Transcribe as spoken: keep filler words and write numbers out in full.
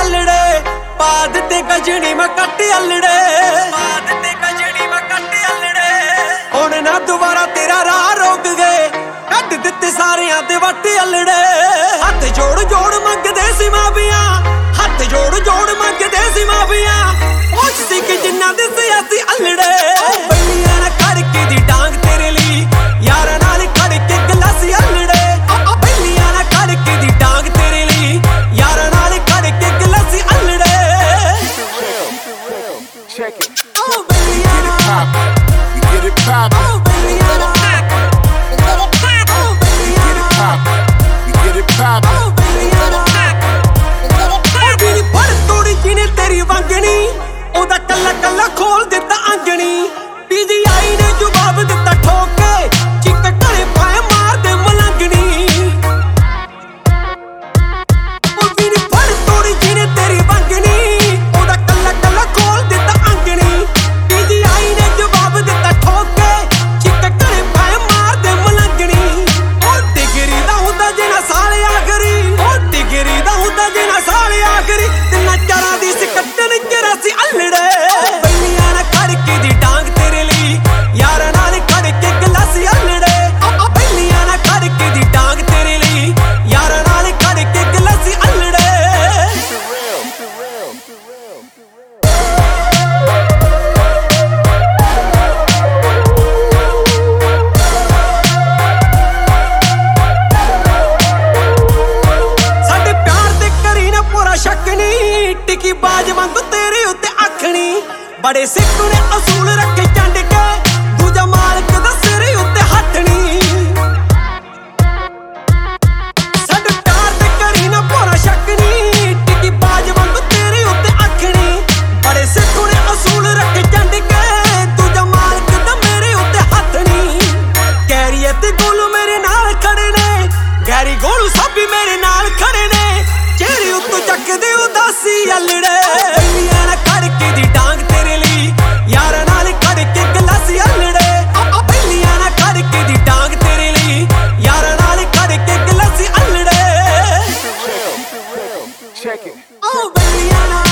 अल्लड़े पा दित्ते गजनी मैं कट अल्लड़े पा दित्ते गजनी मैं कट अल्लड़े हुण ना दोबारा तेरा राह रोक गए कट दित्ते सारियां दे वट अल्लड़े हथ जोड़ जोड़ मंगदे सी माफियां हथ जोड़ जोड़ मंगदे सी माफियां पुछ सी कि जिन्ना दे सियासी अल्लड़े बल्लियां ना करके दी डांग तेरे ली यारां नाल खड़ के गलासी अल्लड़े बल्लियां ना करके दी डांग तेरे ली यारां नाल खड़ के गलासी अल्लड़े Check it. Oh बल्लियां We get it pop. Oh बल्लियां We get it pop. We get it pop. Oh बल्लियां तेरी फड़ तोड़ी जिने तेरी वंगनी ओदा कल्ला कल्ला खोल दिता अंगनी पीजीआई ने जवाब दिता ठोक के चिक घरे पाए मार दे मलंगनी ओ तेरी फड़ तोड़ी जिने तेरी वंगनी ओदा कल्ला कल्ला खोल दिता अंगनी पीजीआई ने जवाब दिता ठोक के चिक घरे पाए मार दे मलंगनी ओ डिगरी दा हुंदा जेना साल आखरी ओ डिगरी दा हुंदा जेना साल आखरी तिन्ना चारां दी सकट्टन चरासी अल्लड़े बल्लियां ना खड़के दी डांग तेरे ली यारां नाल खड़के गलासी अल्लड़े बल्लियां ना खड़के दी डांग तेरे ली यारां नाल खड़के गलासी अल्लड़े साडे प्यार ते करी ना पूरा शक नहीं टिकी बाज वांगू तेरे उत्ते अख नहीं बड़े सिख ने असूल रखे चंड के दूजा मालक दा सिर उत्ते हथ नहीं साडे प्यार ते करी ना पूरा शक नहीं टिकी बाज वांगू तेरे उत्ते अख नहीं बड़े सिख ने असूल रखे चंड के दूजा मालक दा मेरे उत्ते हथ नहीं कैरिए ते गोलू मेरे नाल खड़े ने गैरी गोलू सब भी मेरे नाल खड़े ने चेहरे उत्तों चकदे उदासी अल्लड़े बल्लियां ना खड़के दी डांग तेरे ली यारां नाल खड़के गलासी अल्लड़े बल्लियां ना खड़के दी डांग तेरे ली यारां नाल खड़के गलासी अल्लड़े Check it. ओ बल्लियां ना